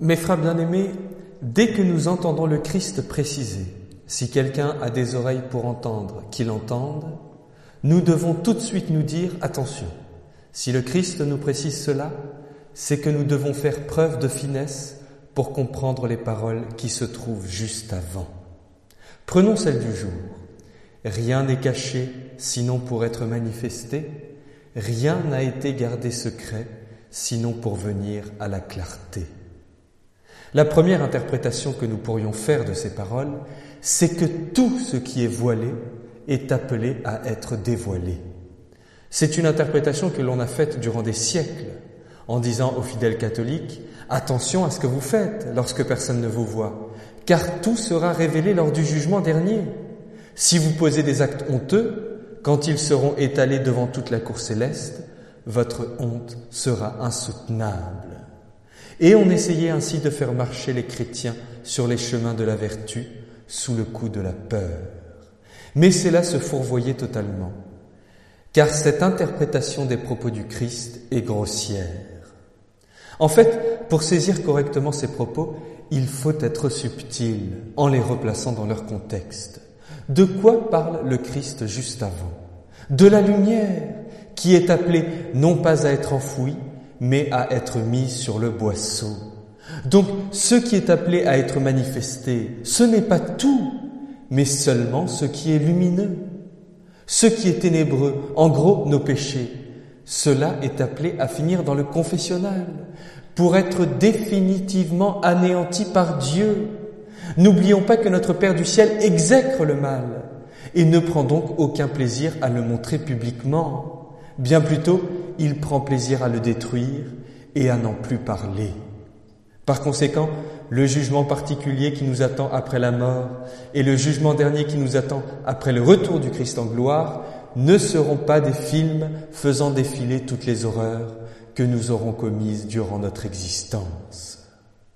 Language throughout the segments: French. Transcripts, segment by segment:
Mes frères bien-aimés, dès que nous entendons le Christ préciser « Si quelqu'un a des oreilles pour entendre, qu'il entende », nous devons tout de suite nous dire « Attention, si le Christ nous précise cela, c'est que nous devons faire preuve de finesse pour comprendre les paroles qui se trouvent juste avant. » Prenons celle du jour. « Rien n'est caché, sinon pour être manifesté. Rien n'a été gardé secret, sinon pour venir à la clarté. » La première interprétation que nous pourrions faire de ces paroles, c'est que tout ce qui est voilé est appelé à être dévoilé. C'est une interprétation que l'on a faite durant des siècles, en disant aux fidèles catholiques « Attention à ce que vous faites lorsque personne ne vous voit, car tout sera révélé lors du jugement dernier. Si vous posez des actes honteux, quand ils seront étalés devant toute la cour céleste, votre honte sera insoutenable. » Et on essayait ainsi de faire marcher les chrétiens sur les chemins de la vertu sous le coup de la peur. Mais c'est là se fourvoyer totalement, car cette interprétation des propos du Christ est grossière. En fait, pour saisir correctement ces propos, il faut être subtil en les replaçant dans leur contexte. De quoi parle le Christ juste avant? De la lumière qui est appelée non pas à être enfouie, mais à être mise sur le boisseau. Donc, ce qui est appelé à être manifesté, ce n'est pas tout, mais seulement ce qui est lumineux. Ce qui est ténébreux, en gros, nos péchés, cela est appelé à finir dans le confessionnal, pour être définitivement anéanti par Dieu. N'oublions pas que notre Père du ciel exècre le mal, et ne prend donc aucun plaisir à le montrer publiquement. Bien plutôt, il prend plaisir à le détruire et à n'en plus parler. Par conséquent, le jugement particulier qui nous attend après la mort et le jugement dernier qui nous attend après le retour du Christ en gloire ne seront pas des films faisant défiler toutes les horreurs que nous aurons commises durant notre existence.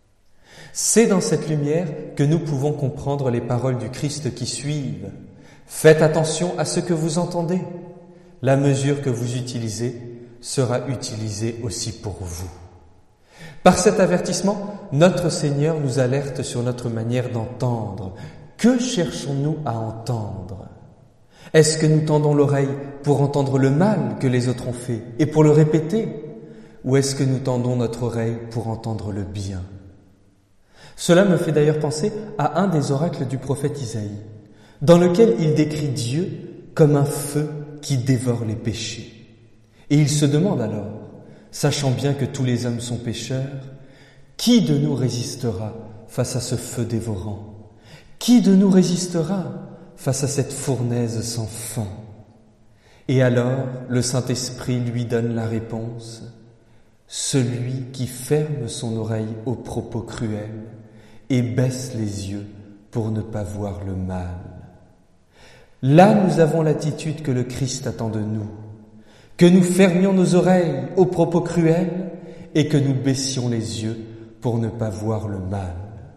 C'est dans cette lumière que nous pouvons comprendre les paroles du Christ qui suivent. Faites attention à ce que vous entendez. La mesure que vous utilisez sera utilisée aussi pour vous. Par cet avertissement, notre Seigneur nous alerte sur notre manière d'entendre. Que cherchons-nous à entendre? Est-ce que nous tendons l'oreille pour entendre le mal que les autres ont fait et pour le répéter? Ou est-ce que nous tendons notre oreille pour entendre le bien? Cela me fait d'ailleurs penser à un des oracles du prophète Isaïe, dans lequel il décrit Dieu comme un feu qui dévore les péchés. Et il se demande alors, sachant bien que tous les hommes sont pécheurs, qui de nous résistera face à ce feu dévorant? Qui de nous résistera face à cette fournaise sans fin? Et alors, le Saint-Esprit lui donne la réponse: celui qui ferme son oreille aux propos cruels et baisse les yeux pour ne pas voir le mal. Là, nous avons l'attitude que le Christ attend de nous, que nous fermions nos oreilles aux propos cruels et que nous baissions les yeux pour ne pas voir le mal.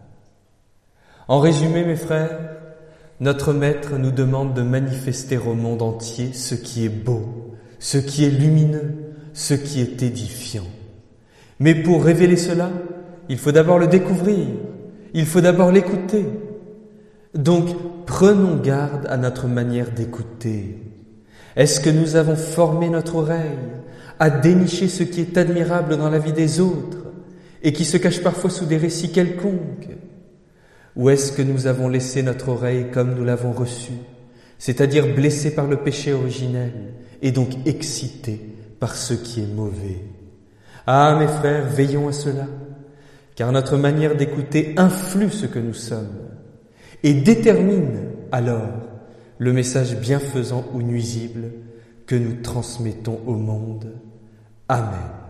En résumé, mes frères, notre Maître nous demande de manifester au monde entier ce qui est beau, ce qui est lumineux, ce qui est édifiant. Mais pour révéler cela, il faut d'abord le découvrir, il faut d'abord l'écouter. Donc, prenons garde à notre manière d'écouter. Est-ce que nous avons formé notre oreille à dénicher ce qui est admirable dans la vie des autres et qui se cache parfois sous des récits quelconques? Ou est-ce que nous avons laissé notre oreille comme nous l'avons reçue, c'est-à-dire blessée par le péché originel et donc excitée par ce qui est mauvais? Ah, mes frères, veillons à cela, car notre manière d'écouter influe ce que nous sommes et détermine alors le message bienfaisant ou nuisible que nous transmettons au monde. Amen.